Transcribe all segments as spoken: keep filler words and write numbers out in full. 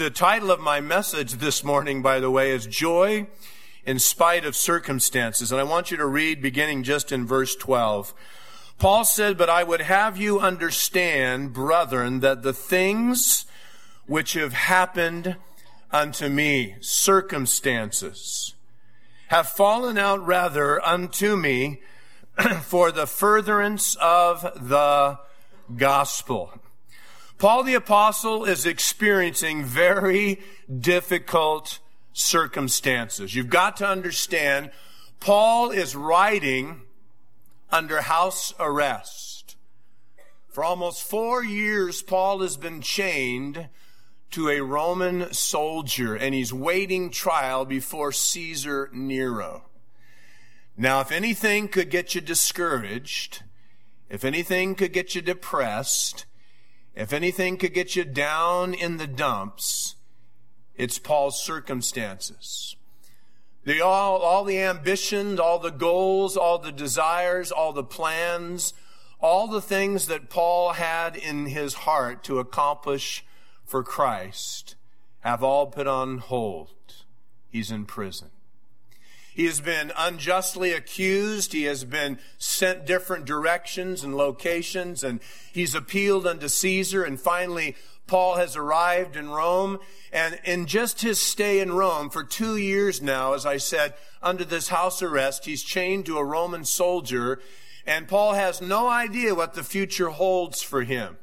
The title of my message this morning, by the way, is Joy in Spite of Circumstances. And I want you to read beginning just in verse twelve. Paul said, "But I would have you understand, brethren, that the things which have happened unto me," circumstances, "have fallen out rather unto me for the furtherance of the gospel." Paul the Apostle is experiencing very difficult circumstances. You've got to understand, Paul is writing under house arrest. For almost four years, Paul has been chained to a Roman soldier, and he's waiting trial before Caesar Nero. Now, if anything could get you discouraged, if anything could get you depressed, if anything could get you down in the dumps, it's Paul's circumstances. The, all, all the ambitions, all the goals, all the desires, all the plans, all the things that Paul had in his heart to accomplish for Christ have all put on hold. He's in prison. He has been unjustly accused. He has been sent different directions and locations, and he's appealed unto Caesar. And finally, Paul has arrived in Rome. And in just his stay in Rome for two years now, as I said, under this house arrest, he's chained to a Roman soldier. And Paul has no idea what the future holds for him.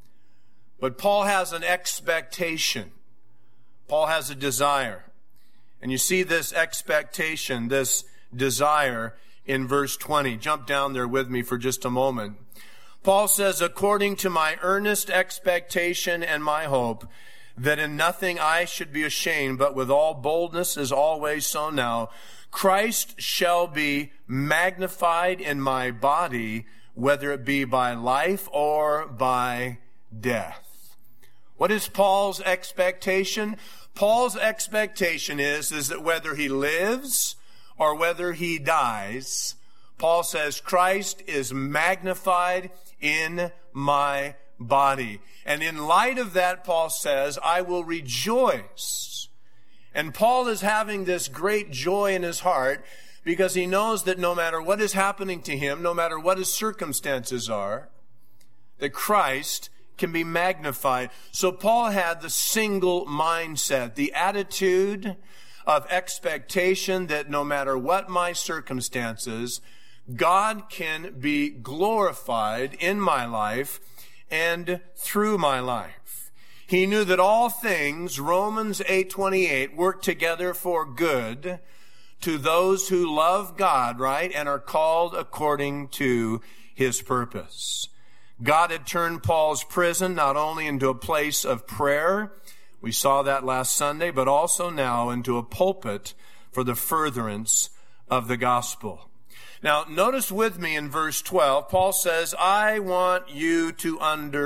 But Paul has an expectation. Paul has a desire. And you see this expectation, this desire in verse twenty. Jump down there with me for just a moment. Paul says, "According to my earnest expectation and my hope, that in nothing I should be ashamed, but with all boldness as always so now, Christ shall be magnified in my body, whether it be by life or by death." What is Paul's expectation? Paul's expectation is, is that whether he lives or whether he dies, Paul says, Christ is magnified in my body. And in light of that, Paul says, I will rejoice. And Paul is having this great joy in his heart because he knows that no matter what is happening to him, no matter what his circumstances are, that Christ can be magnified. So Paul had the single mindset, the attitude of expectation that no matter what my circumstances, God can be glorified in my life and through my life. He knew that all things, Romans eight twenty-eight, work together for good to those who love God, right, and are called according to his purpose. God had turned Paul's prison not only into a place of prayer, we saw that last Sunday, but also now into a pulpit for the furtherance of the gospel. Now, notice with me in verse twelve, Paul says, I want you to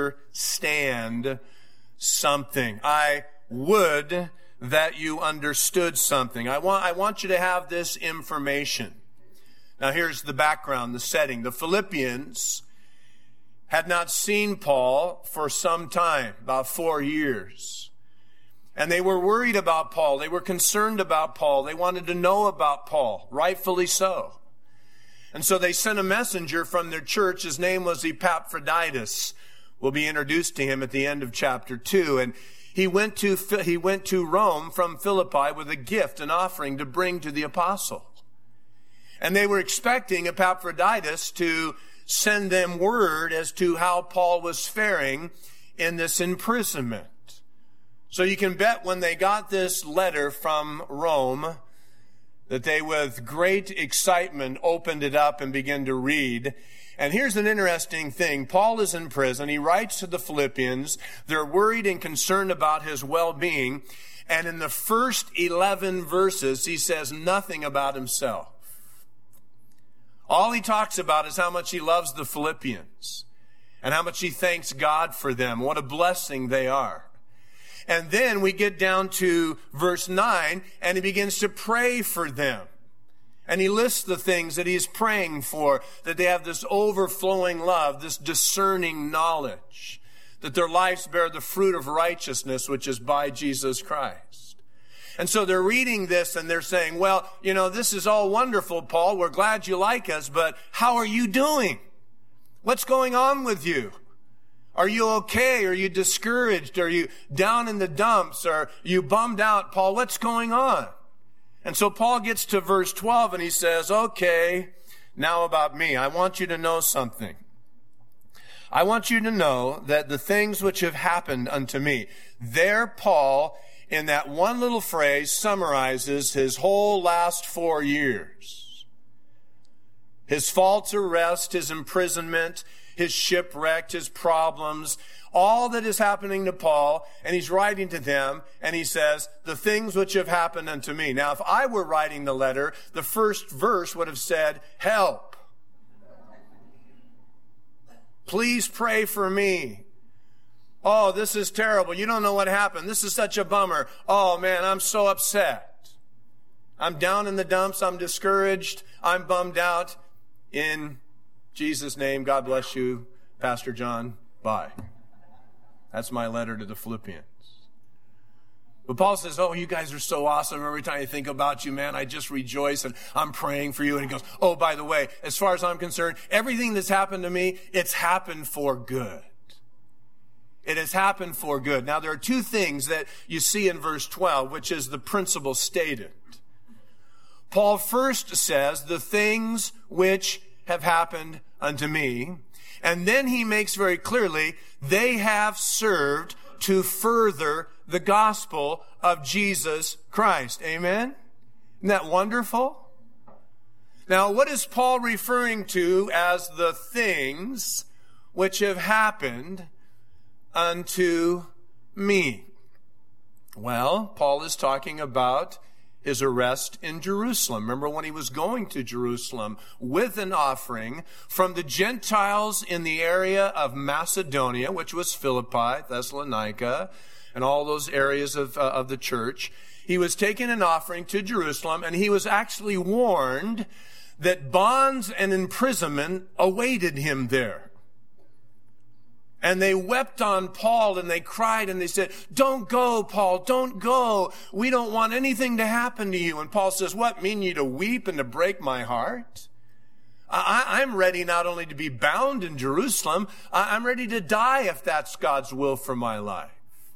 understand something. I would that you understood something. I want, I want you to have this information. Now, here's the background, the setting. The Philippians had not seen Paul for some time, about four years. And they were worried about Paul. They were concerned about Paul. They wanted to know about Paul, rightfully so. And so they sent a messenger from their church. His name was Epaphroditus. We'll be introduced to him at the end of chapter two. And he went to, he went to Rome from Philippi with a gift, an offering to bring to the apostle. And they were expecting Epaphroditus to send them word as to how Paul was faring in this imprisonment. So you can bet when they got this letter from Rome that they with great excitement opened it up and began to read. And here's an interesting thing. Paul is in prison. He writes to the Philippians. They're worried and concerned about his well-being. And in the first eleven verses, he says nothing about himself. All he talks about is how much he loves the Philippians and how much he thanks God for them. What a blessing they are. And then we get down to verse nine, and he begins to pray for them. And he lists the things that he is praying for, that they have this overflowing love, this discerning knowledge, that their lives bear the fruit of righteousness, which is by Jesus Christ. And so they're reading this and they're saying, well, you know, this is all wonderful, Paul. We're glad you like us, but how are you doing? What's going on with you? Are you okay? Are you discouraged? Are you down in the dumps? Are you bummed out, Paul? What's going on? And so Paul gets to verse twelve and he says, okay, now about me. I want you to know something. I want you to know that the things which have happened unto me, there Paul, in that one little phrase, summarizes his whole last four years. His false arrest, his imprisonment, his shipwreck, his problems, all that is happening to Paul, and he's writing to them, and he says, the things which have happened unto me. Now, if I were writing the letter, the first verse would have said, help. Please pray for me. Oh, this is terrible. You don't know what happened. This is such a bummer. Oh, man, I'm so upset. I'm down in the dumps. I'm discouraged. I'm bummed out. In Jesus' name, God bless you, Pastor John. Bye. That's my letter to the Philippians. But Paul says, oh, you guys are so awesome. Every time I think about you, man, I just rejoice and I'm praying for you. And he goes, oh, by the way, as far as I'm concerned, everything that's happened to me, it's happened for good. It has happened for good. Now, there are two things that you see in verse twelve, which is the principle stated. Paul first says, the things which have happened unto me. And then he makes very clearly, they have served to further the gospel of Jesus Christ. Amen? Isn't that wonderful? Now, what is Paul referring to as the things which have happened unto me? Well, Paul is talking about his arrest in Jerusalem. Remember when he was going to Jerusalem with an offering from the Gentiles in the area of Macedonia, which was Philippi, Thessalonica, and all those areas of, uh, of the church. He was taking an offering to Jerusalem, and he was actually warned that bonds and imprisonment awaited him there. And they wept on Paul and they cried and they said, don't go, Paul, don't go. We don't want anything to happen to you. And Paul says, what, mean ye to weep and to break my heart? I, I'm ready not only to be bound in Jerusalem, I'm ready to die if that's God's will for my life.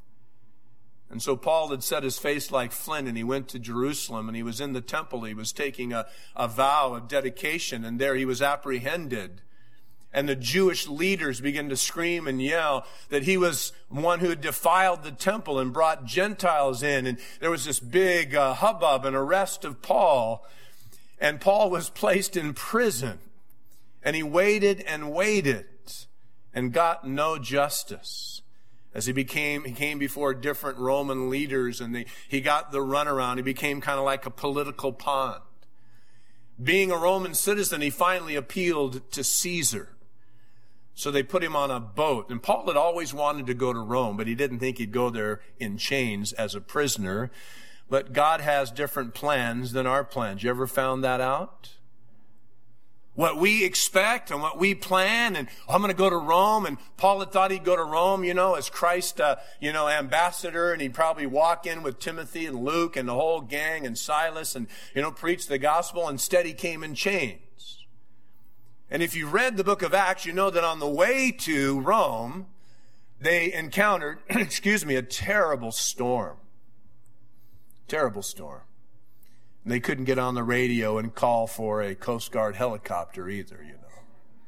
And so Paul had set his face like flint and he went to Jerusalem and he was in the temple. He was taking a, a vow of dedication and there he was apprehended. And the Jewish leaders began to scream and yell that he was one who had defiled the temple and brought Gentiles in. And there was this big uh, hubbub and arrest of Paul. And Paul was placed in prison. And he waited and waited and got no justice. As he became, he came before different Roman leaders and they, he got the runaround. He became kind of like a political pawn. Being a Roman citizen, he finally appealed to Caesar. So they put him on a boat. And Paul had always wanted to go to Rome, but he didn't think he'd go there in chains as a prisoner. But God has different plans than our plans. You ever found that out? What we expect and what we plan, and oh, I'm going to go to Rome, and Paul had thought he'd go to Rome, you know, as Christ, uh, you know, ambassador, and he'd probably walk in with Timothy and Luke and the whole gang and Silas and, you know, preach the gospel. Instead, he came in chains. And if you read the book of Acts, you know that on the way to Rome, they encountered, excuse me, a terrible storm. Terrible storm. And they couldn't get on the radio and call for a Coast Guard helicopter either, you know.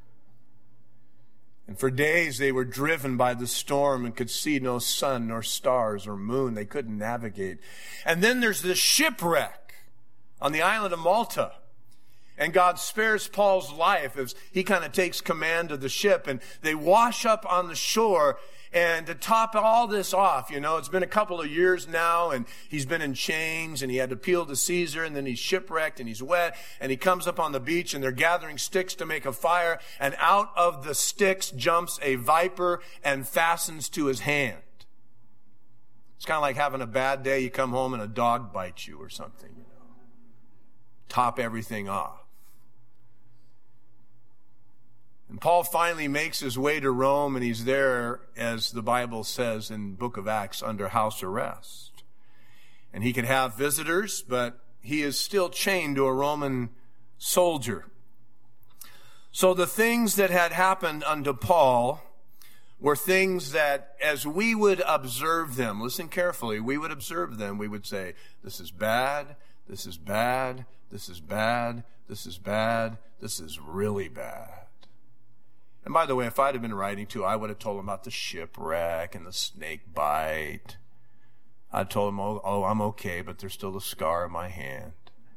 And for days they were driven by the storm and could see no sun nor stars or moon. They couldn't navigate. And then there's this shipwreck on the island of Malta. And God spares Paul's life as he kind of takes command of the ship. And they wash up on the shore. And to top all this off, you know, it's been a couple of years now, and he's been in chains, and he had to appeal to Caesar, and then he's shipwrecked, and he's wet, and he comes up on the beach, and they're gathering sticks to make a fire, and out of the sticks jumps a viper and fastens to his hand. It's kind of like having a bad day. You come home and a dog bites you or something, you know. Top everything off. And Paul finally makes his way to Rome, and he's there, as the Bible says in the book of Acts, under house arrest. And he can have visitors, but he is still chained to a Roman soldier. So the things that had happened unto Paul were things that, as we would observe them, listen carefully, we would observe them, we would say, this is bad, this is bad, this is bad, this is bad, this is really bad. And by the way, if I'd have been writing to, I would have told him about the shipwreck and the snake bite. I told him, oh, oh, I'm okay, but there's still a scar in my hand.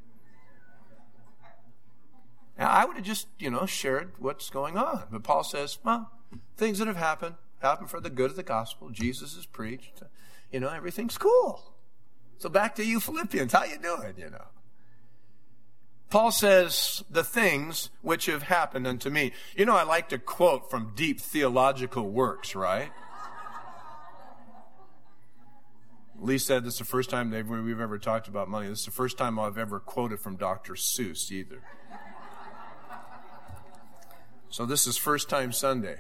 Now, I would have just, you know, shared what's going on. But Paul says, well, things that have happened, happen for the good of the gospel. Jesus is preached. You know, everything's cool. So back to you Philippians. How you doing, you know? Paul says, the things which have happened unto me. You know, I like to quote from deep theological works, right? Lee said this is the first time they've, we've ever talked about money. This is the first time I've ever quoted from Doctor Seuss either. So this is First Time Sunday.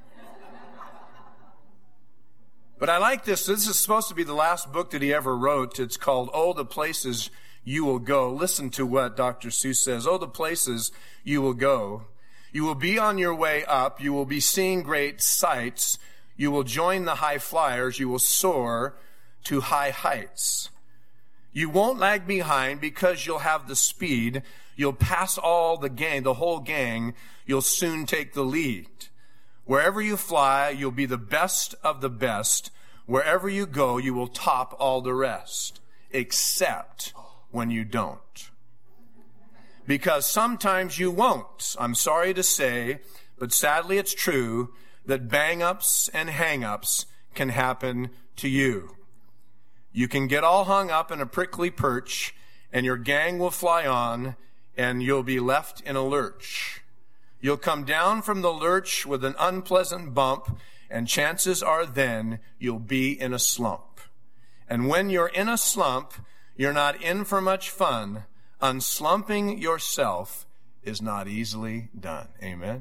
But I like this. This is supposed to be the last book that he ever wrote. It's called, Oh, the Places You Will Go. Listen to what Doctor Seuss says. Oh, the places you will go. You will be on your way up. You will be seeing great sights. You will join the high flyers. You will soar to high heights. You won't lag behind because you'll have the speed. You'll pass all the gang, the whole gang. You'll soon take the lead. Wherever you fly, you'll be the best of the best. Wherever you go, you will top all the rest, except when you don't. Because sometimes you won't. I'm sorry to say, but sadly it's true that bang-ups and hang-ups can happen to you. You can get all hung up in a prickly perch, and your gang will fly on, and you'll be left in a lurch. You'll come down from the lurch with an unpleasant bump, and chances are then you'll be in a slump. And when you're in a slump, you're not in for much fun. Unslumping yourself is not easily done. Amen.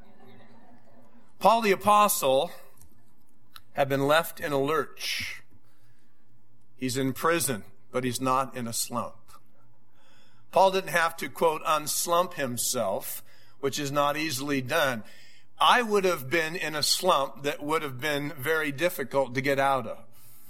Paul the Apostle had been left in a lurch. He's in prison, but he's not in a slump. Paul didn't have to, quote, unslump himself, which is not easily done. I would have been in a slump that would have been very difficult to get out of.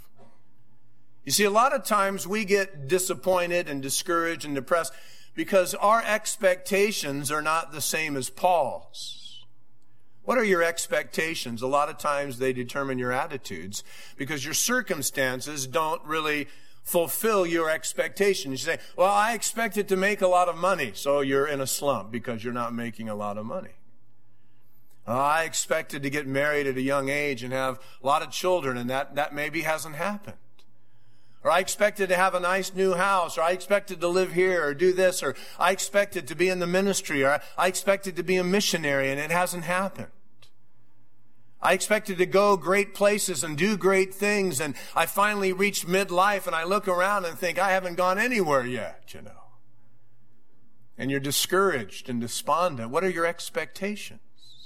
You see, a lot of times we get disappointed and discouraged and depressed because our expectations are not the same as Paul's. What are your expectations? A lot of times they determine your attitudes because your circumstances don't really fulfill your expectations. You say, well, I expected to make a lot of money, so you're in a slump because you're not making a lot of money. Uh, I expected to get married at a young age and have a lot of children, and that, that maybe hasn't happened. Or I expected to have a nice new house, or I expected to live here, or do this, or I expected to be in the ministry, or I expected to be a missionary, and it hasn't happened. I expected to go great places and do great things, and I finally reached midlife, and I look around and think, I haven't gone anywhere yet, you know. And you're discouraged and despondent. What are your expectations?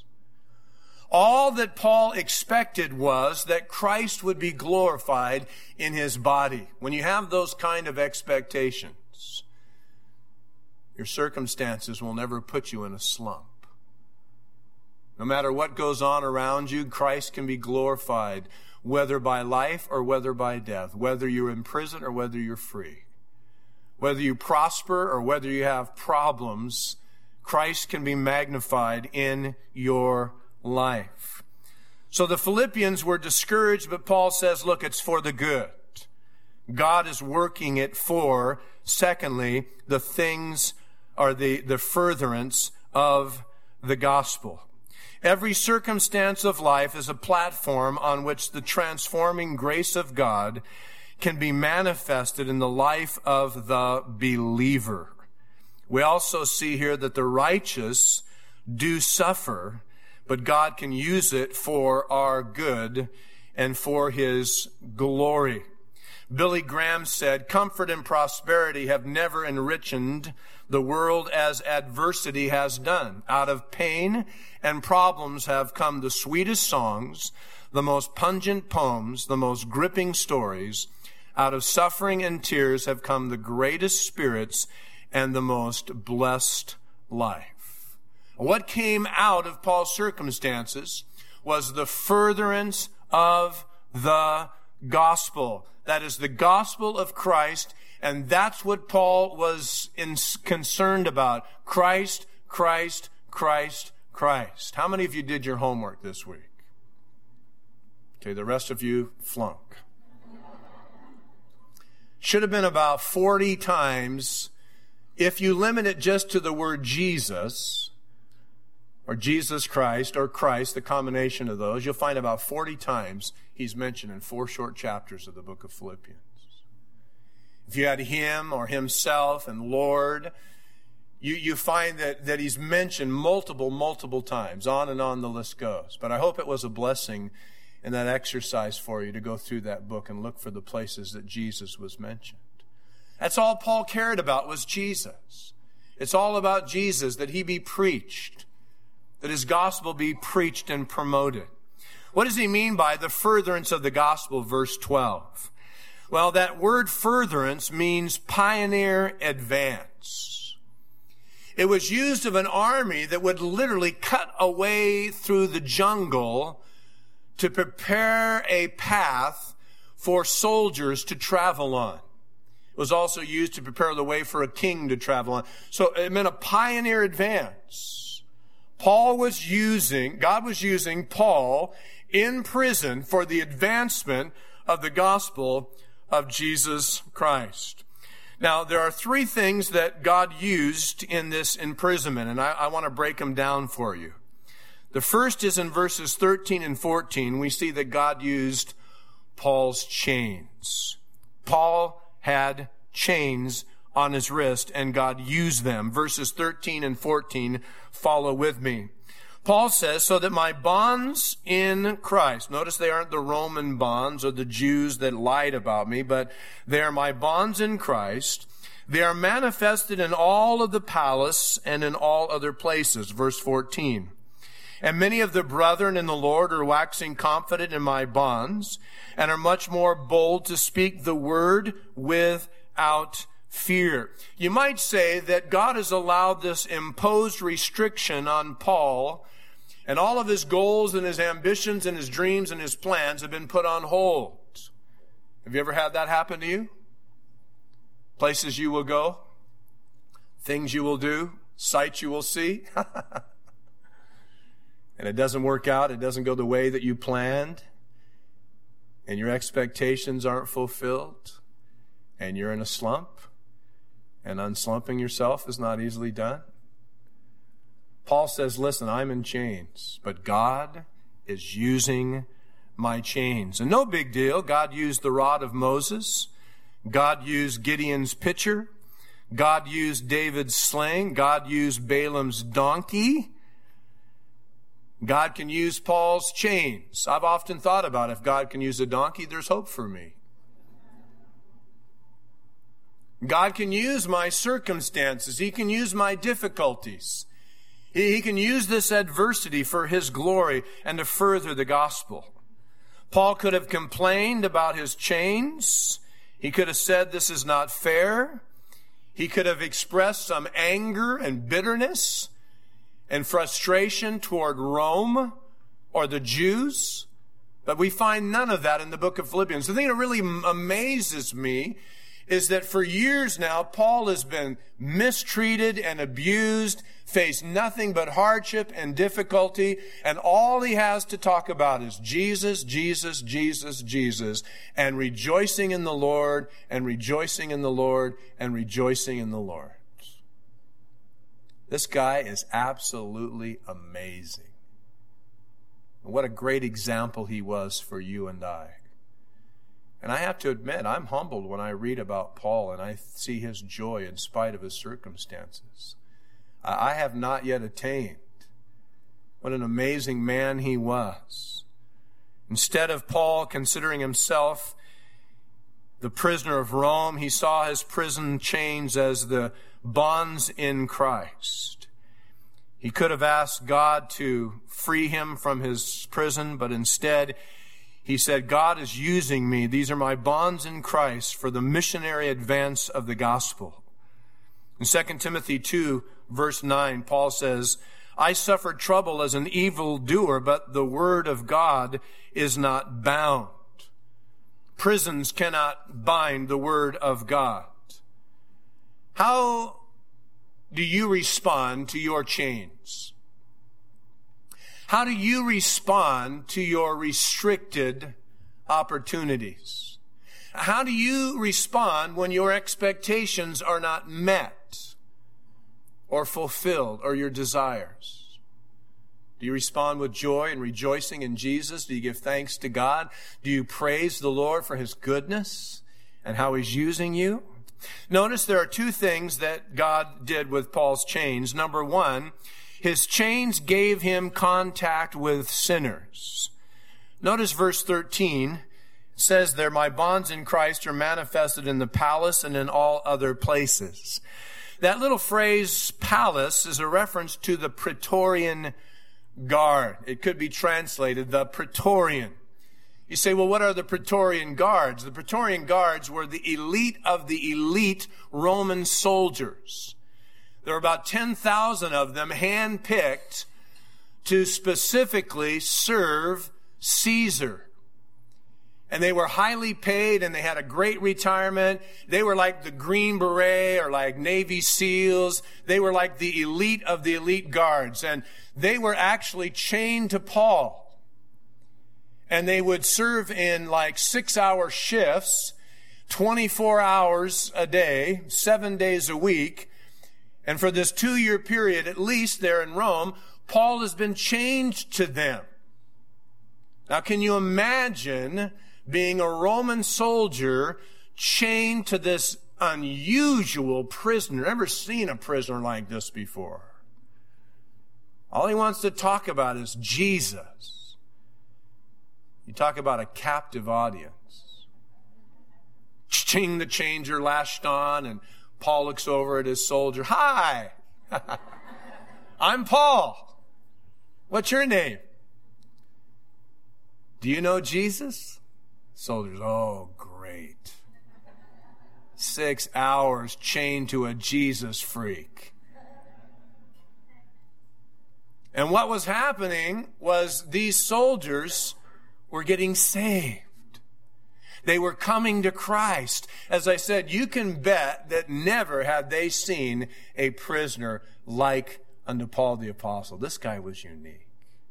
All that Paul expected was that Christ would be glorified in his body. When you have those kind of expectations, your circumstances will never put you in a slump. No matter what goes on around you, Christ can be glorified, whether by life or whether by death, whether you're in prison or whether you're free. Whether you prosper or whether you have problems, Christ can be magnified in your life. So the Philippians were discouraged, but Paul says, look, it's for the good. God is working it for, secondly, the things are the, the furtherance of the gospel. Every circumstance of life is a platform on which the transforming grace of God can be manifested in the life of the believer. We also see here that the righteous do suffer, but God can use it for our good and for his glory. Billy Graham said, "Comfort and prosperity have never enriched the world as adversity has done. Out of pain and problems have come the sweetest songs, the most pungent poems, the most gripping stories. Out of suffering and tears have come the greatest spirits and the most blessed life." What came out of Paul's circumstances was the furtherance of the gospel. That is the gospel of Christ, and that's what Paul was in, concerned about. Christ, Christ, Christ, Christ. How many of you did your homework this week? Okay, the rest of you flunk. Should have been about forty times. If you limit it just to the word Jesus, or Jesus Christ, or Christ, the combination of those, you'll find about forty times he's mentioned in four short chapters of the book of Philippians. If you had him or himself and Lord, you, you find that, that he's mentioned multiple, multiple times. On and on the list goes. But I hope it was a blessing in that exercise for you to go through that book and look for the places that Jesus was mentioned. That's all Paul cared about, was Jesus. It's all about Jesus, that he be preached, that his gospel be preached and promoted. What does he mean by the furtherance of the gospel, verse twelve? Well, that word furtherance means pioneer advance. It was used of an army that would literally cut a way through the jungle to prepare a path for soldiers to travel on. It was also used to prepare the way for a king to travel on. So it meant a pioneer advance. Paul was using, God was using Paul in prison for the advancement of the gospel of Jesus Christ. Now, there are three things that God used in this imprisonment, and I, I want to break them down for you. The first is in verses thirteen and fourteen. We see that God used Paul's chains. Paul had chains on his wrist, and God used them. Verses thirteen and fourteen follow with me. Paul says, "So that my bonds in Christ," notice they aren't the Roman bonds or the Jews that lied about me, but they are my bonds in Christ. "They are manifested in all of the palace and in all other places." Verse fourteen. "And many of the brethren in the Lord are waxing confident in my bonds, and are much more bold to speak the word without fear." You might say that God has allowed this imposed restriction on Paul, and all of his goals and his ambitions and his dreams and his plans have been put on hold. Have you ever had that happen to you? Places you will go, things you will do, sights you will see, and it doesn't work out, it doesn't go the way that you planned, and your expectations aren't fulfilled, and you're in a slump. And unslumping yourself is not easily done. Paul says, listen, I'm in chains, but God is using my chains. And no big deal. God used the rod of Moses. God used Gideon's pitcher. God used David's sling. God used Balaam's donkey. God can use Paul's chains. I've often thought about if God can use a donkey, there's hope for me. God can use my circumstances. He can use my difficulties. He can use this adversity for His glory and to further the gospel. Paul could have complained about his chains. He could have said this is not fair. He could have expressed some anger and bitterness and frustration toward Rome or the Jews. But we find none of that in the book of Philippians. The thing that really amazes me is that for years now, Paul has been mistreated and abused, faced nothing but hardship and difficulty, and all he has to talk about is Jesus, Jesus, Jesus, Jesus, and rejoicing in the Lord, and rejoicing in the Lord, and rejoicing in the Lord. This guy is absolutely amazing. What a great example he was for you and I. And I have to admit, I'm humbled when I read about Paul and I see his joy in spite of his circumstances. I have not yet attained. What an amazing man he was. Instead of Paul considering himself the prisoner of Rome. He saw his prison chains as the bonds in Christ. He could have asked God to free him from his prison, but instead he said, God is using me. These are my bonds in Christ for the missionary advance of the gospel. In Second Timothy two, verse nine, Paul says, I suffered trouble as an evildoer, but the word of God is not bound. Prisons cannot bind the word of God. How do you respond to your chains? How do you respond to your restricted opportunities? How do you respond when your expectations are not met or fulfilled, or your desires? Do you respond with joy and rejoicing in Jesus? Do you give thanks to God? Do you praise the Lord for his goodness and how he's using you? Notice there are two things that God did with Paul's chains. Number one, his chains gave him contact with sinners. Notice verse thirteen. It says there, my bonds in Christ are manifested in the palace and in all other places. That little phrase, palace, is a reference to the Praetorian Guard. It could be translated the Praetorian. You say, well, what are the Praetorian Guards? The Praetorian Guards were the elite of the elite Roman soldiers. There were about ten thousand of them handpicked to specifically serve Caesar. And they were highly paid, and they had a great retirement. They were like the Green Beret or like Navy SEALs. They were like the elite of the elite guards. And they were actually chained to Paul. And they would serve in like six-hour shifts, twenty-four hours a day, seven days a week. And for this two-year period, at least there in Rome, Paul has been chained to them. Now, can you imagine being a Roman soldier chained to this unusual prisoner? Never seen a prisoner like this before. All he wants to talk about is Jesus. You talk about a captive audience. Ching, the chains are lashed on, and Paul looks over at his soldier. Hi, I'm Paul. What's your name? Do you know Jesus? Soldiers, oh, great. Six hours chained to a Jesus freak. And what was happening was these soldiers were getting saved. They were coming to Christ. As I said, you can bet that never had they seen a prisoner like unto Paul the Apostle. This guy was unique.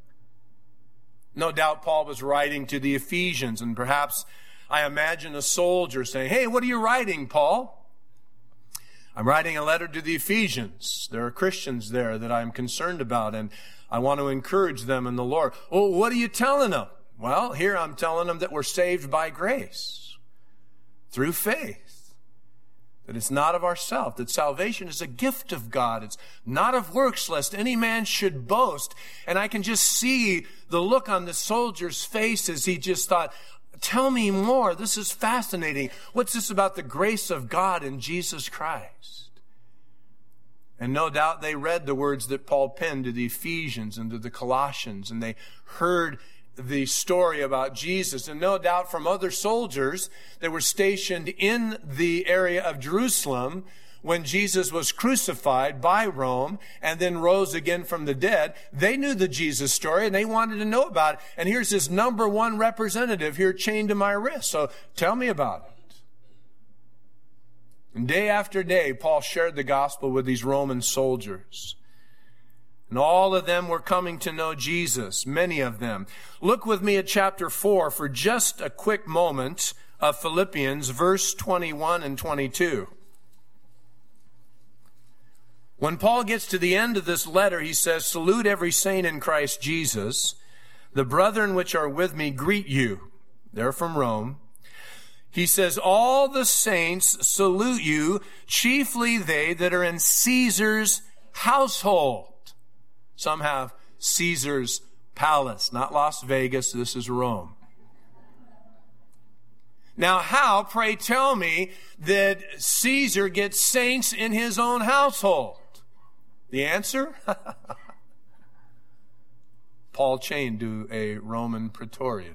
No doubt Paul was writing to the Ephesians, and perhaps I imagine a soldier saying, hey, what are you writing, Paul? I'm writing a letter to the Ephesians. There are Christians there that I'm concerned about, and I want to encourage them in the Lord. Oh, what are you telling them? Well, here I'm telling them that we're saved by grace, through faith. That it's not of ourselves, that salvation is a gift of God. It's not of works, lest any man should boast. And I can just see the look on the soldier's face as he just thought, tell me more. This is fascinating. What's this about the grace of God in Jesus Christ? And no doubt they read the words that Paul penned to the Ephesians and to the Colossians, and they heard the story about Jesus. And no doubt from other soldiers that were stationed in the area of Jerusalem when Jesus was crucified by Rome and then rose again from the dead, they knew the Jesus story and they wanted to know about it. And here's this number one representative here chained to my wrist. So tell me about it. And day after day, Paul shared the gospel with these Roman soldiers. And all of them were coming to know Jesus, many of them. Look with me at chapter four for just a quick moment of Philippians, verse twenty-one and twenty-two. When Paul gets to the end of this letter, he says, salute every saint in Christ Jesus. The brethren which are with me greet you. They're from Rome. He says, all the saints salute you, chiefly they that are in Caesar's household. Some have Caesar's palace, not Las Vegas. This is Rome. Now how, pray tell me, did Caesar get saints in his own household? The answer? Paul chained to a Roman praetorian.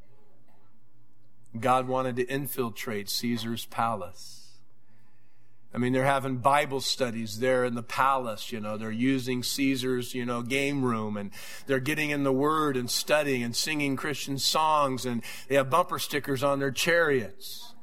God wanted to infiltrate Caesar's palace. I mean, they're having Bible studies there in the palace, you know. They're using Caesar's, you know, game room, and they're getting in the Word and studying and singing Christian songs, and they have bumper stickers on their chariots.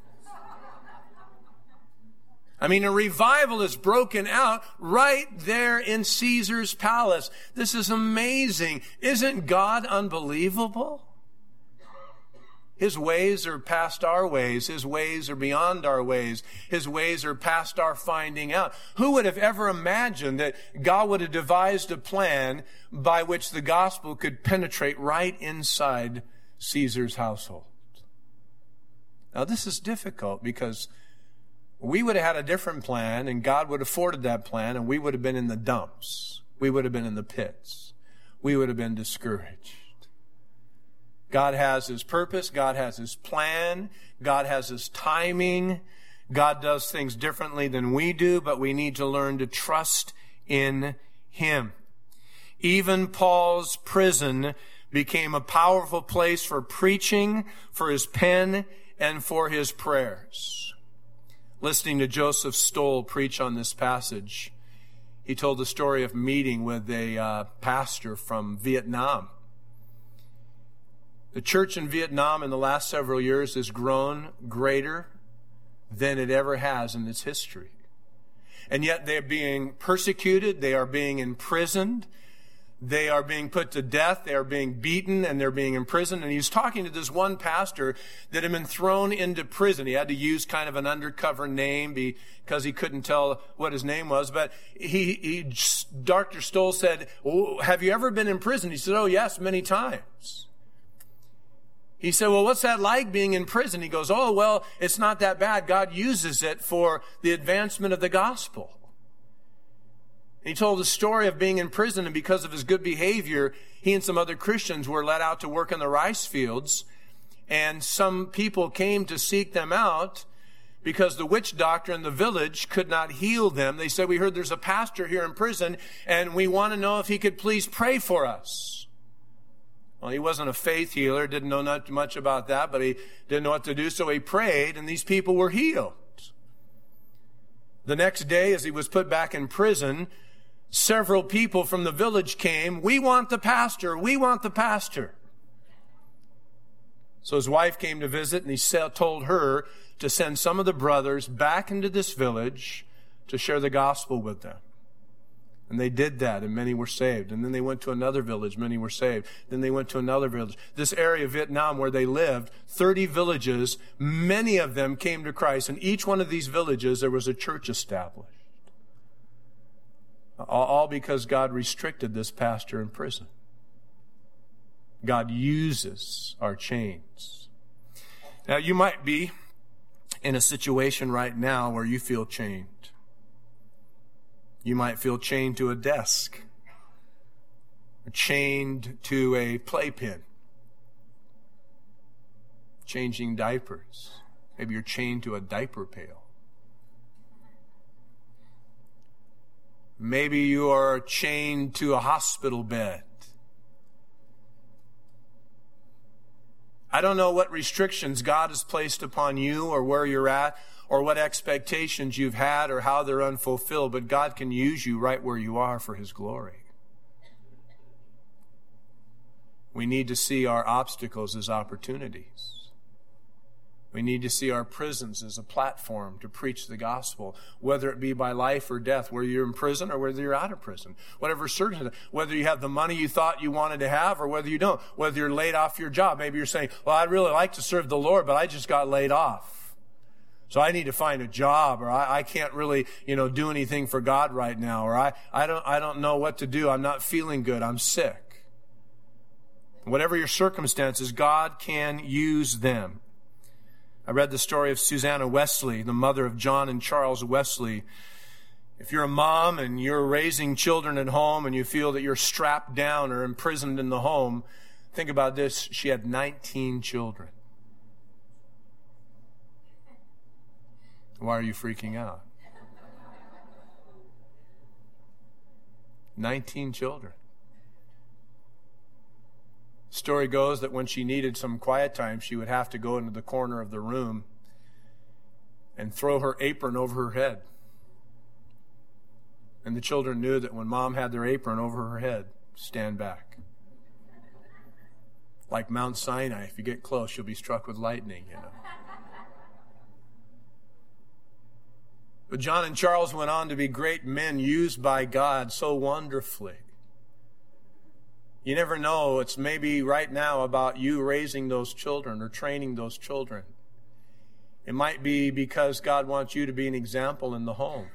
I mean, a revival is broken out right there in Caesar's palace. This is amazing. Isn't God unbelievable? His ways are past our ways. His ways are beyond our ways. His ways are past our finding out. Who would have ever imagined that God would have devised a plan by which the gospel could penetrate right inside Caesar's household? Now, this is difficult because we would have had a different plan, and God would have afforded that plan, and we would have been in the dumps. We would have been in the pits. We would have been discouraged. God has His purpose. God has His plan. God has His timing. God does things differently than we do, but we need to learn to trust in Him. Even Paul's prison became a powerful place for preaching, for his pen, and for his prayers. Listening to Joseph Stoll preach on this passage, he told the story of meeting with a uh, pastor from Vietnam. The church in Vietnam in the last several years has grown greater than it ever has in its history. And yet they're being persecuted, they are being imprisoned, they are being put to death, they are being beaten, and they're being imprisoned. And he was talking to this one pastor that had been thrown into prison. He had to use kind of an undercover name because he couldn't tell what his name was. But he, he Doctor Stoll said, oh, have you ever been in prison? He said, oh, yes, many times. He said, well, what's that like being in prison? He goes, oh, well, it's not that bad. God uses it for the advancement of the gospel. He told the story of being in prison, and because of his good behavior, he and some other Christians were let out to work in the rice fields, and some people came to seek them out because the witch doctor in the village could not heal them. They said, we heard there's a pastor here in prison, and we want to know if he could please pray for us. Well, he wasn't a faith healer, didn't know not much about that, but he didn't know what to do, so he prayed, and these people were healed. The next day, as he was put back in prison, several people from the village came, we want the pastor, we want the pastor. So his wife came to visit, and he told her to send some of the brothers back into this village to share the gospel with them. And they did that, and many were saved. And then they went to another village, many were saved. Then they went to another village. This area of Vietnam where they lived, thirty villages, many of them came to Christ. In each one of these villages, there was a church established. All because God restricted this pastor in prison. God uses our chains. Now, you might be in a situation right now where you feel chained. You might feel chained to a desk, or chained to a playpen, changing diapers. Maybe you're chained to a diaper pail. Maybe you are chained to a hospital bed. I don't know what restrictions God has placed upon you or where you're at or what expectations you've had or how they're unfulfilled, but God can use you right where you are for His glory. We need to see our obstacles as opportunities. We need to see our prisons as a platform to preach the gospel, whether it be by life or death, whether you're in prison or whether you're out of prison, whatever circumstance, whether you have the money you thought you wanted to have or whether you don't, whether you're laid off your job. Maybe you're saying, well, I'd really like to serve the Lord, but I just got laid off. So I need to find a job, or I, I can't really, you know, do anything for God right now, or I, I don't, I don't know what to do. I'm not feeling good. I'm sick. Whatever your circumstances, God can use them. I read the story of Susanna Wesley, the mother of John and Charles Wesley. If you're a mom and you're raising children at home and you feel that you're strapped down or imprisoned in the home, think about this. She had nineteen children. Why are you freaking out? Nineteen children. Story goes that when she needed some quiet time, she would have to go into the corner of the room and throw her apron over her head. And the children knew that when Mom had their apron over her head, stand back. Like Mount Sinai, if you get close, you'll be struck with lightning, you know. But John and Charles went on to be great men used by God so wonderfully. You never know, it's maybe right now about you raising those children or training those children. It might be because God wants you to be an example in the home.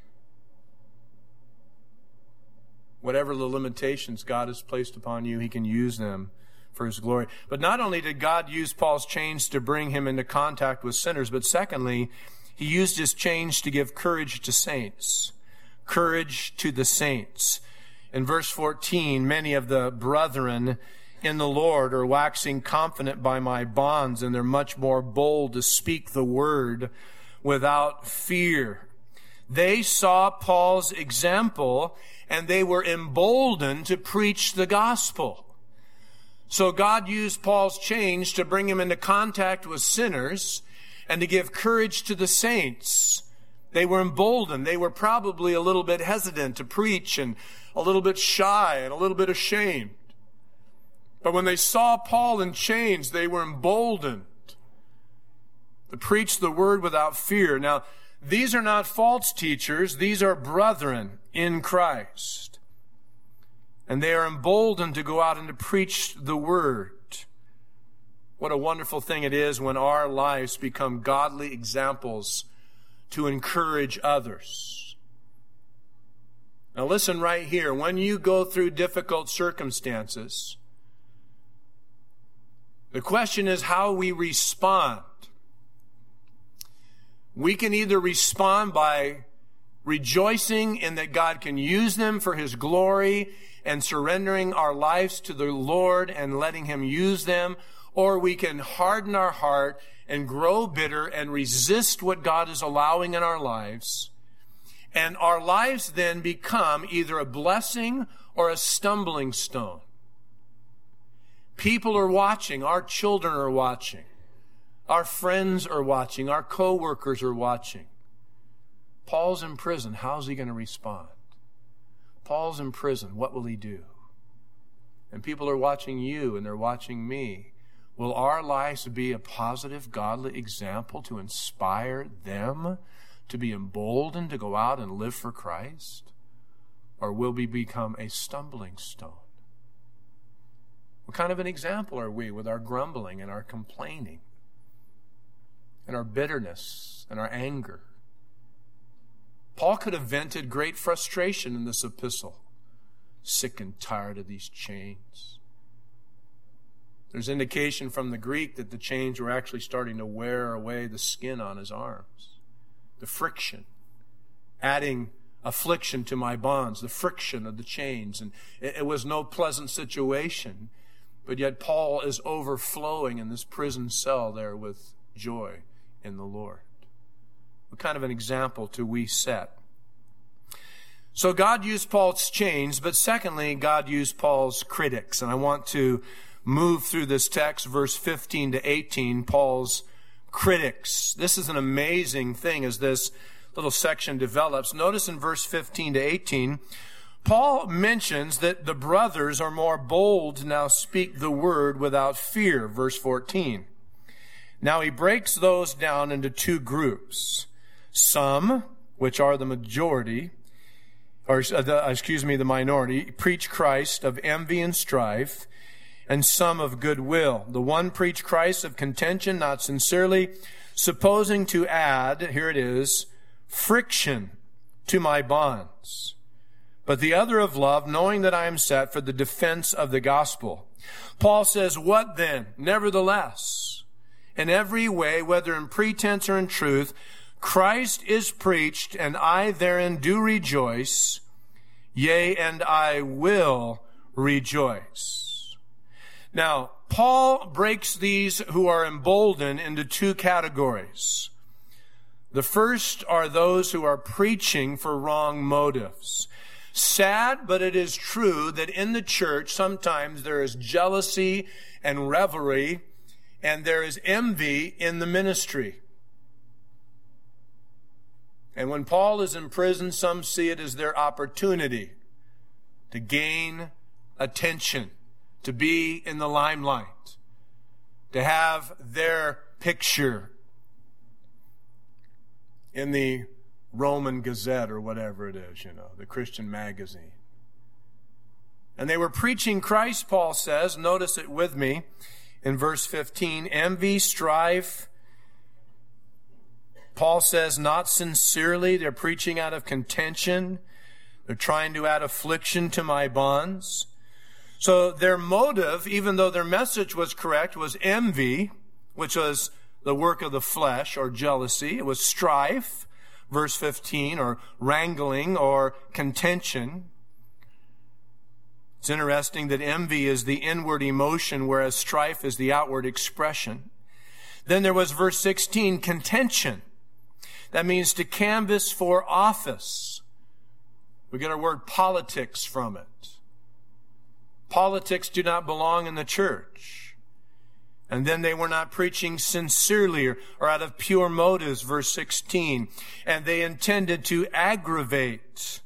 Whatever the limitations God has placed upon you, He can use them for His glory. But not only did God use Paul's chains to bring him into contact with sinners, but secondly, He used his chains to give courage to saints. Courage to the saints. In verse fourteen, many of the brethren in the Lord are waxing confident by my bonds, and they're much more bold to speak the word without fear. They saw Paul's example, and they were emboldened to preach the gospel. So God used Paul's chains to bring him into contact with sinners and to give courage to the saints. They were emboldened. They were probably a little bit hesitant to preach and a little bit shy and a little bit ashamed. But when they saw Paul in chains, they were emboldened to preach the word without fear. Now, these are not false teachers. These are brethren in Christ. And they are emboldened to go out and to preach the word. What a wonderful thing it is when our lives become godly examples to encourage others. Now listen right here. When you go through difficult circumstances, the question is how we respond. We can either respond by rejoicing in that God can use them for His glory and surrendering our lives to the Lord and letting Him use them, or we can harden our heart and grow bitter and resist what God is allowing in our lives. And our lives then become either a blessing or a stumbling stone. People are watching. Our children are watching. Our friends are watching. Our co-workers are watching. Paul's in prison. How's he going to respond? Paul's in prison. What will he do? And people are watching you and they're watching me. Will our lives be a positive, godly example to inspire them to be emboldened to go out and live for Christ? Or will we become a stumbling stone? What kind of an example are we with our grumbling and our complaining and our bitterness and our anger? Paul could have vented great frustration in this epistle. Sick and tired of these chains. There's indication from the Greek that the chains were actually starting to wear away the skin on his arms. The friction, adding affliction to my bonds, the friction of the chains. And it, it was no pleasant situation, but yet Paul is overflowing in this prison cell there with joy in the Lord. What kind of an example do we set? So God used Paul's chains, but secondly, God used Paul's critics. And I want to move through this text, verse fifteen to eighteen, Paul's critics. This is an amazing thing as this little section develops. Notice in verse fifteen to eighteen, Paul mentions that the brothers are more bold to now speak the word without fear. Verse fourteen. Now he breaks those down into two groups. Some, which are the majority, or uh, the, excuse me, the minority, preach Christ of envy and strife, and some of goodwill. The one preach Christ of contention, not sincerely, supposing to add, here it is, friction to my bonds. But the other of love, knowing that I am set for the defense of the gospel. Paul says, what then? Nevertheless, in every way, whether in pretense or in truth, Christ is preached, and I therein do rejoice, yea, and I will rejoice. Now, Paul breaks these who are emboldened into two categories. The first are those who are preaching for wrong motives. Sad, but it is true that in the church sometimes there is jealousy and revelry, and there is envy in the ministry. And when Paul is in prison, some see it as their opportunity to gain attention, to be in the limelight, to have their picture in the Roman Gazette or whatever it is, you know, the Christian magazine. And they were preaching Christ, Paul says. Notice it with me in verse fifteen. Envy, strife. Paul says not sincerely. They're preaching out of contention. They're trying to add affliction to my bonds. So their motive, even though their message was correct, was envy, which was the work of the flesh, or jealousy. It was strife, verse fifteen, or wrangling, or contention. It's interesting that envy is the inward emotion, whereas strife is the outward expression. Then there was verse sixteen, contention. That means to canvass for office. We get our word politics from it. Politics do not belong in the church. And then they were not preaching sincerely or, or out of pure motives, verse sixteen. And they intended to aggravate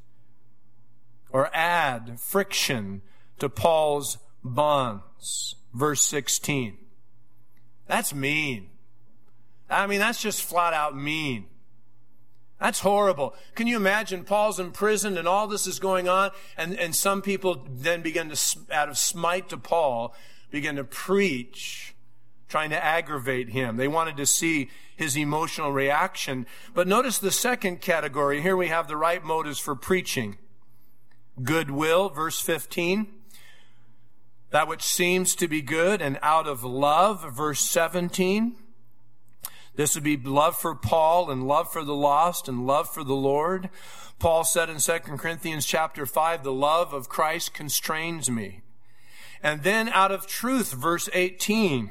or add friction to Paul's bonds, verse sixteen. That's mean. I mean, that's just flat out mean. That's horrible. Can you imagine Paul's in prison and all this is going on, and, and some people then begin to, out of smite to Paul, begin to preach, trying to aggravate him. They wanted to see his emotional reaction. But notice the second category. Here we have the right motives for preaching. Goodwill, verse fifteen. That which seems to be good and out of love, verse seventeen. This would be love for Paul and love for the lost and love for the Lord. Paul said in Second Corinthians chapter five, the love of Christ constrains me. And then out of truth, verse eighteen.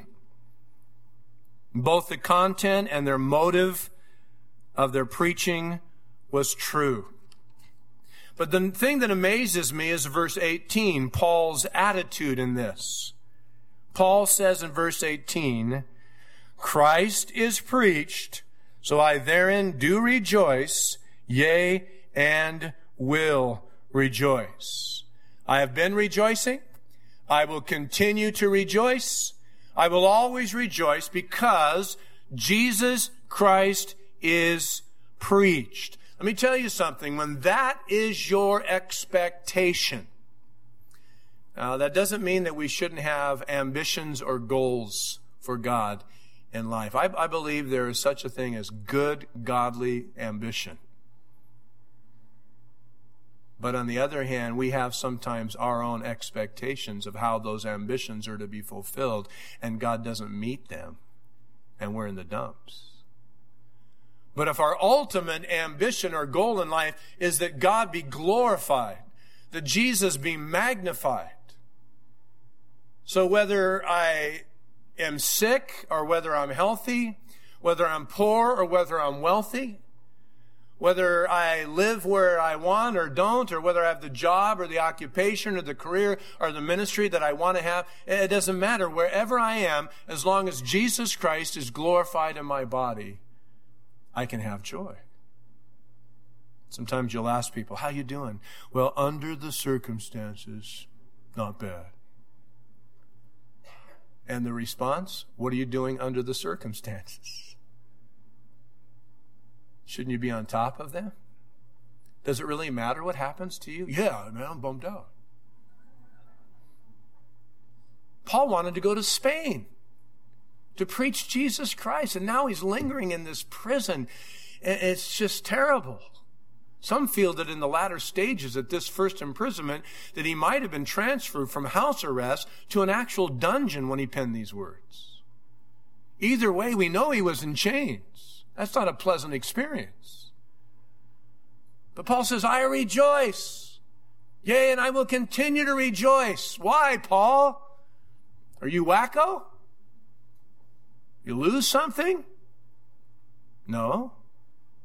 Both the content and their motive of their preaching was true. But the thing that amazes me is verse eighteen, Paul's attitude in this. Paul says in verse eighteen, Christ is preached, so I therein do rejoice, yea, and will rejoice. I have been rejoicing. I will continue to rejoice. I will always rejoice because Jesus Christ is preached. Let me tell you something. When that is your expectation, uh, that doesn't mean that we shouldn't have ambitions or goals for God in life. I, I believe there is such a thing as good, godly ambition. But on the other hand, we have sometimes our own expectations of how those ambitions are to be fulfilled, and God doesn't meet them, and we're in the dumps. But if our ultimate ambition or goal in life is that God be glorified, that Jesus be magnified, so whether I am sick or whether I'm healthy, whether I'm poor or whether I'm wealthy, whether I live where I want or don't, or whether I have the job or the occupation or the career or the ministry that I want to have, it doesn't matter. Wherever I am, as long as Jesus Christ is glorified in my body, I can have joy. Sometimes you'll ask people, how you doing? Well, under the circumstances, not bad. And the response, what are you doing under the circumstances? Shouldn't you be on top of them? Does it really matter what happens to you? Yeah, man, I'm bummed out. Paul wanted to go to Spain to preach Jesus Christ, and now he's lingering in this prison. It's just terrible. Some feel that in the latter stages at this first imprisonment that he might have been transferred from house arrest to an actual dungeon when he penned these words. Either way, we know he was in chains. That's not a pleasant experience. But Paul says, I rejoice. Yea, and I will continue to rejoice. Why, Paul? Are you wacko? You lose something? No.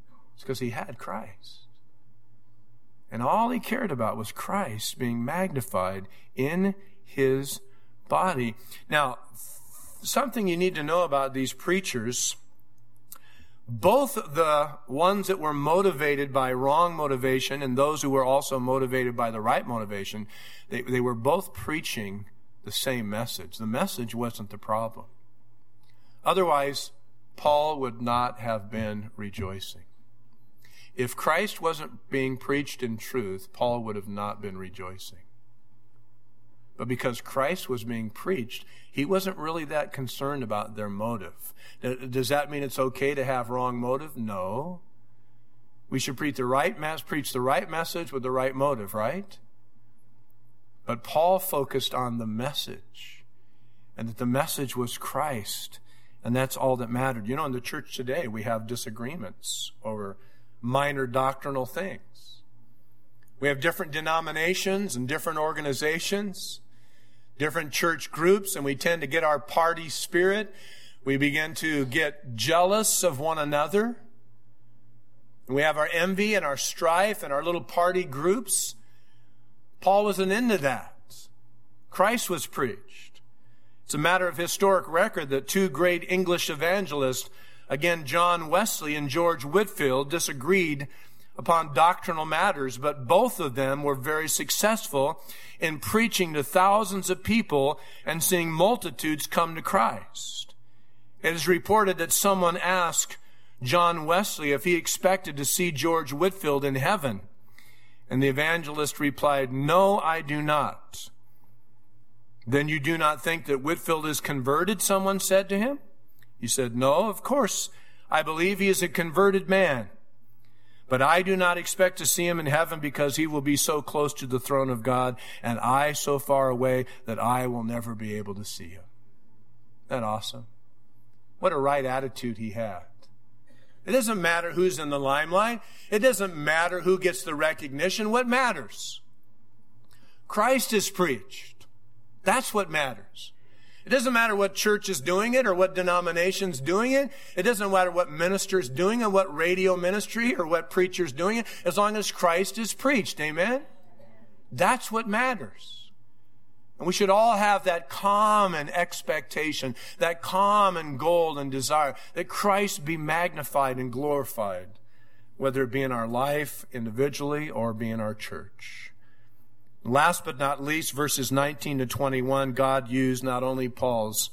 because he had Christ. And all he cared about was Christ being magnified in his body. Now, something you need to know about these preachers, both the ones that were motivated by wrong motivation and those who were also motivated by the right motivation, they, they were both preaching the same message. The message wasn't the problem. Otherwise, Paul would not have been rejoicing. If Christ wasn't being preached in truth, Paul would have not been rejoicing. But because Christ was being preached, he wasn't really that concerned about their motive. Does that mean it's okay to have wrong motive? No. We should preach the right mass, preach the right message with the right motive, right? But Paul focused on the message, and that the message was Christ, and that's all that mattered. You know, in the church today, we have disagreements over minor doctrinal things. We have different denominations and different organizations, different church groups, and we tend to get our party spirit. We begin to get jealous of one another. We have our envy and our strife and our little party groups. Paul wasn't into that. Christ was preached. It's a matter of historic record that two great English evangelists, again, John Wesley and George Whitefield, disagreed upon doctrinal matters, but both of them were very successful in preaching to thousands of people and seeing multitudes come to Christ. It is reported that someone asked John Wesley if he expected to see George Whitefield in heaven. And the evangelist replied, "No, I do not." "Then you do not think that Whitefield is converted?" someone said to him. He said, "No, of course, I believe he is a converted man. But I do not expect to see him in heaven because he will be so close to the throne of God and I so far away that I will never be able to see him." Isn't that awesome? What a right attitude he had. It doesn't matter who's in the limelight. It doesn't matter who gets the recognition. What matters? Christ is preached. That's what matters. It doesn't matter what church is doing it or what denomination's doing it. It doesn't matter what minister's doing it, what radio ministry or what preacher's doing it, as long as Christ is preached. Amen? That's what matters. And we should all have that common expectation, that common goal and desire, that Christ be magnified and glorified, whether it be in our life individually or be in our church. Last but not least, verses nineteen to twenty-one, God used not only Paul's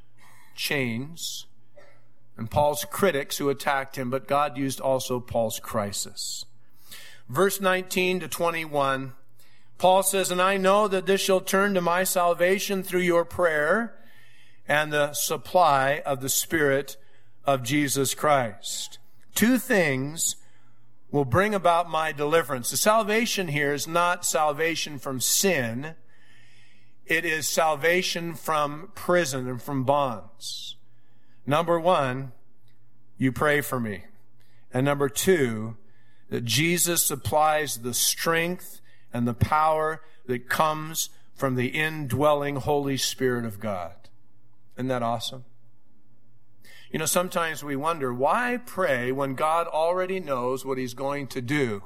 chains and Paul's critics who attacked him, but God used also Paul's crisis. Verse nineteen to twenty-one, Paul says, "And I know that this shall turn to my salvation through your prayer and the supply of the Spirit of Jesus Christ. Two things will bring about my deliverance." The salvation here is not salvation from sin. It is salvation from prison and from bonds. Number one, you pray for me. And number two, that Jesus supplies the strength and the power that comes from the indwelling Holy Spirit of God. Isn't that awesome? You know, sometimes we wonder, why pray when God already knows what he's going to do?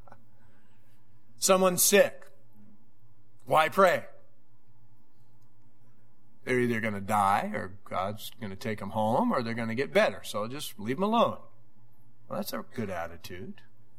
Someone's sick. Why pray? They're either going to die or God's going to take them home or they're going to get better. So just leave them alone. Well, that's a good attitude.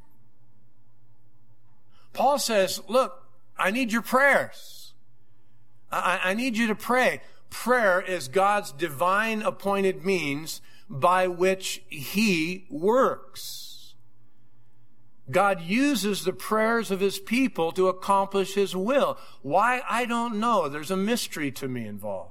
Paul says, look, I need your prayers. I, I need you to pray. Prayer is God's divine appointed means by which he works. God uses the prayers of his people to accomplish his will. Why? I don't know. There's a mystery to me involved.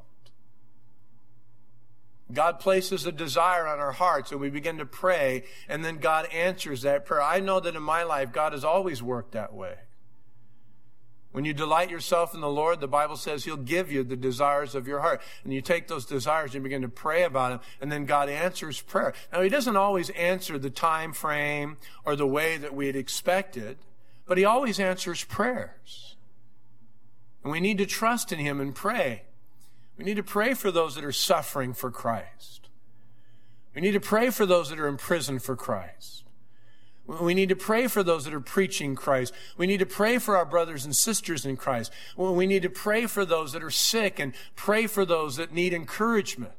God places a desire on our hearts and we begin to pray and then God answers that prayer. I know that in my life, God has always worked that way. When you delight yourself in the Lord, the Bible says he'll give you the desires of your heart. And you take those desires and you begin to pray about them, and then God answers prayer. Now, he doesn't always answer the time frame or the way that we had expected, but he always answers prayers. And we need to trust in him and pray. We need to pray for those that are suffering for Christ. We need to pray for those that are in prison for Christ. We need to pray for those that are preaching Christ. We need to pray for our brothers and sisters in Christ. We need to pray for those that are sick and pray for those that need encouragement.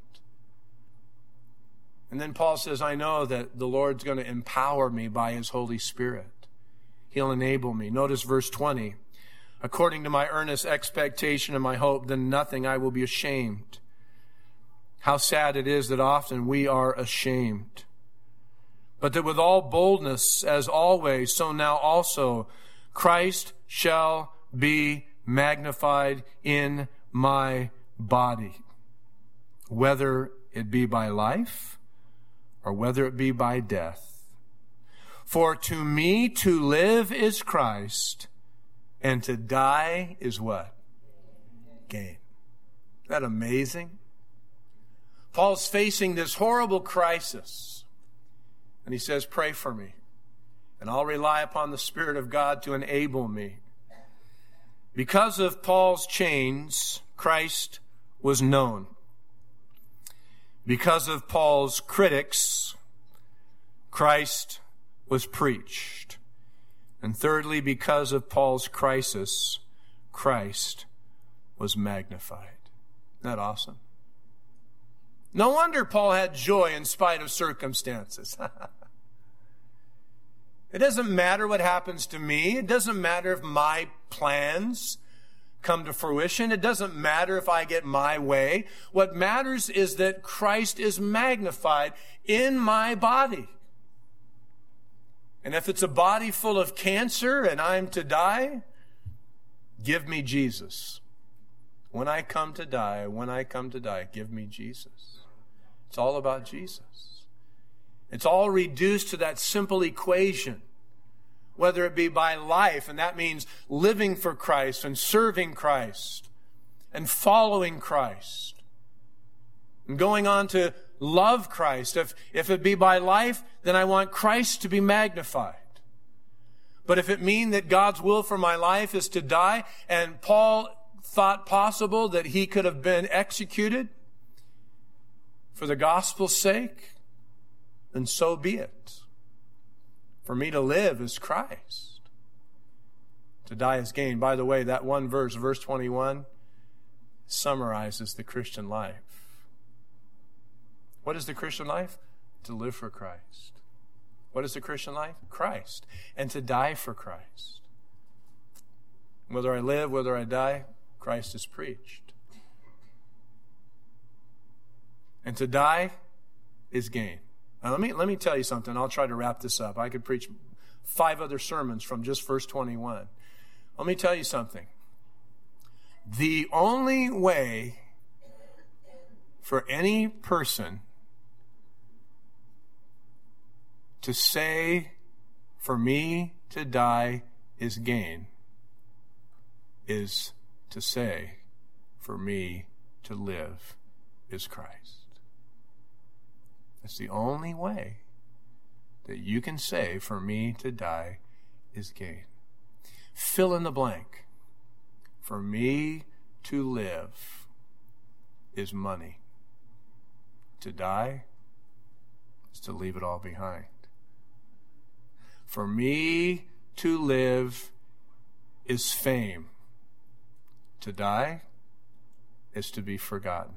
And then Paul says, I know that the Lord's going to empower me by His Holy Spirit. He'll enable me. Notice verse twenty. According to my earnest expectation and my hope, then nothing I will be ashamed. How sad it is that often we are ashamed. But that with all boldness, as always, so now also, Christ shall be magnified in my body, whether it be by life or whether it be by death. For to me to live is Christ, and to die is what? Gain. Isn't that amazing? Paul's facing this horrible crisis. And he says, pray for me. And I'll rely upon the Spirit of God to enable me. Because of Paul's chains, Christ was known. Because of Paul's critics, Christ was preached. And thirdly, because of Paul's crisis, Christ was magnified. Isn't that awesome? No wonder Paul had joy in spite of circumstances. It doesn't matter what happens to me. It doesn't matter if my plans come to fruition. It doesn't matter if I get my way. What matters is that Christ is magnified in my body. And if it's a body full of cancer and I'm to die, give me Jesus. When I come to die, when I come to die, give me Jesus. It's all about Jesus. It's all reduced to that simple equation. Whether it be by life, and that means living for Christ and serving Christ and following Christ and going on to love Christ. If, if it be by life, then I want Christ to be magnified. But if it mean that God's will for my life is to die, and Paul thought possible that he could have been executed for the gospel's sake, then so be it. For me to live is Christ. To die is gain. By the way, that one verse, verse twenty-one, summarizes the Christian life. What is the Christian life? To live for Christ. What is the Christian life? Christ. And to die for Christ. Whether I live, whether I die, Christ is preached. And to die is gain. Now let me let me tell you something. I'll try to wrap this up. I could preach five other sermons from just verse twenty-one. Let me tell you something. The only way for any person to say, for me to die is gain, is to say, for me to live is Christ. That's the only way that you can say, for me to die is gain. Fill in the blank. For me to live is money. To die is to leave it all behind. For me to live is fame. To die is to be forgotten.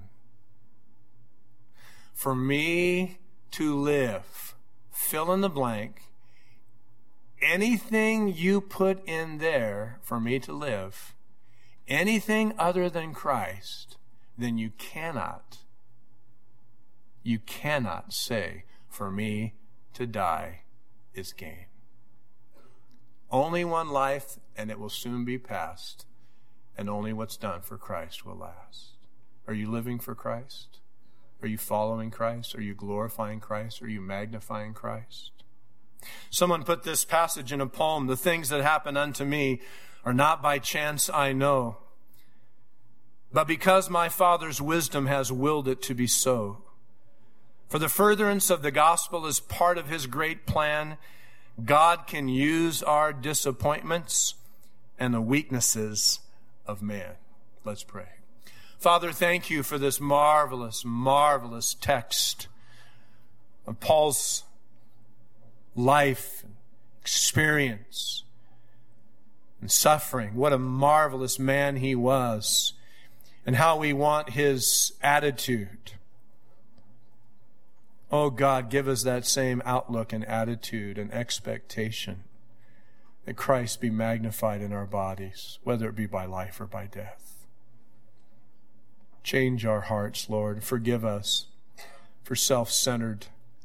For me to live, fill in the blank, anything you put in there for me to live, anything other than Christ, then you cannot, you cannot say, for me to die is gain. Only one life, and it will soon be past, and only what's done for Christ will last. Are you living for Christ? Are you following Christ? Are you glorifying Christ? Are you magnifying Christ? Someone put this passage in a poem. The things that happen unto me are not by chance, I know, but because my Father's wisdom has willed it to be so. For the furtherance of the gospel is part of His great plan. God can use our disappointments and the weaknesses of man. Let's pray. Father, thank you for this marvelous, marvelous text of Paul's life experience and suffering. What a marvelous man he was, and how we want his attitude. Oh God, give us that same outlook and attitude and expectation that Christ be magnified in our bodies, whether it be by life or by death. Change our hearts, Lord. Forgive us for self-centered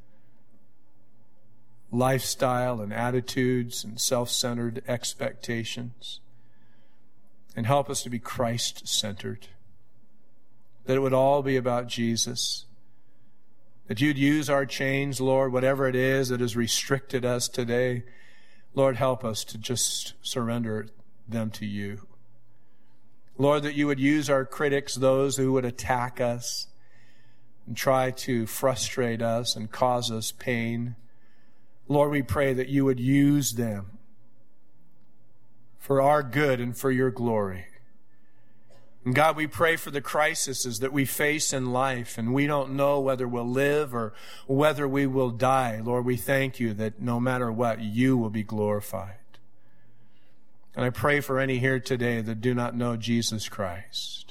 lifestyle and attitudes and self-centered expectations. And help us to be Christ-centered. That it would all be about Jesus. That you'd use our chains, Lord, whatever it is that has restricted us today. Lord, help us to just surrender them to you. Lord, that you would use our critics, those who would attack us and try to frustrate us and cause us pain. Lord, we pray that you would use them for our good and for your glory. And God, we pray for the crises that we face in life, and we don't know whether we'll live or whether we will die. Lord, we thank you that no matter what, you will be glorified. And I pray for any here today that do not know Jesus Christ,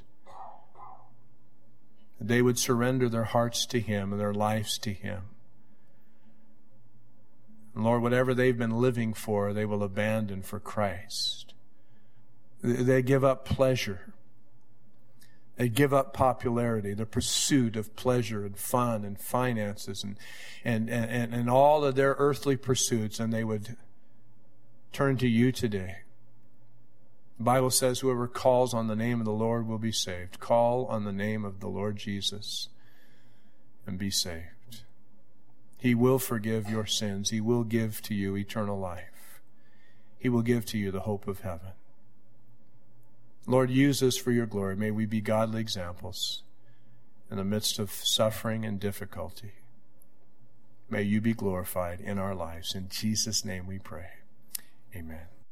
that they would surrender their hearts to him and their lives to him. And Lord, whatever they've been living for, they will abandon for Christ. They give up pleasure. They give up popularity, the pursuit of pleasure and fun and finances and, and, and, and all of their earthly pursuits, and they would turn to you today. The Bible says whoever calls on the name of the Lord will be saved. Call on the name of the Lord Jesus and be saved. He will forgive your sins. He will give to you eternal life. He will give to you the hope of heaven. Lord, use us for your glory. May we be godly examples in the midst of suffering and difficulty. May you be glorified in our lives. In Jesus' name we pray. Amen.